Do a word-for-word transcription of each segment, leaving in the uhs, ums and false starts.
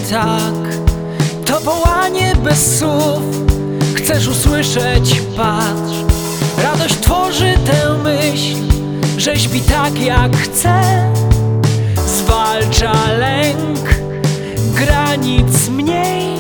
tak. To wołanie bez słów, chcesz usłyszeć, patrz. Radość tworzy tę myśl, rzeźbi tak jak chce. Zwalcza lęk, granic mniej.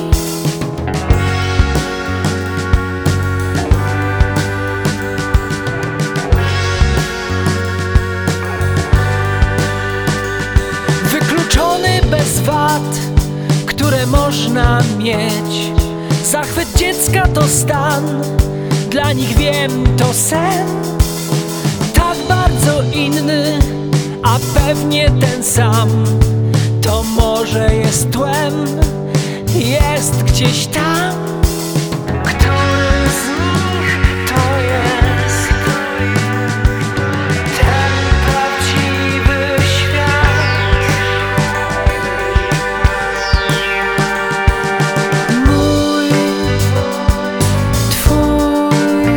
Wykluczony bez wad, które można mieć. Zachwyt dziecka to stan, dla nich wiem, to sen. Tak bardzo inny, a pewnie ten sam. To może jest tłem, jest gdzieś tam. Który z nich to jest ten prawdziwy świat? Mój, twój,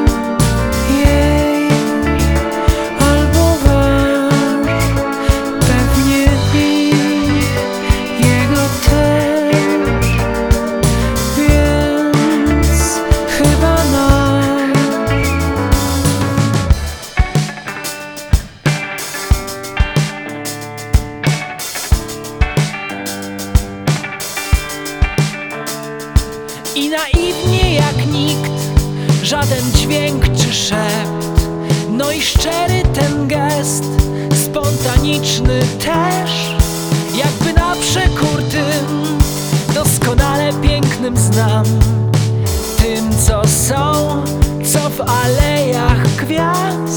jej, albo wasz, pewnie ich, jego też, więc chyba nasz. I naiwnie jak nikt, żaden dźwięk czy szept. No i szczery ten gest, spontaniczny też. Jakby na przekór tym, doskonale pięknym znam. Tym co są, co w alejach kwiat.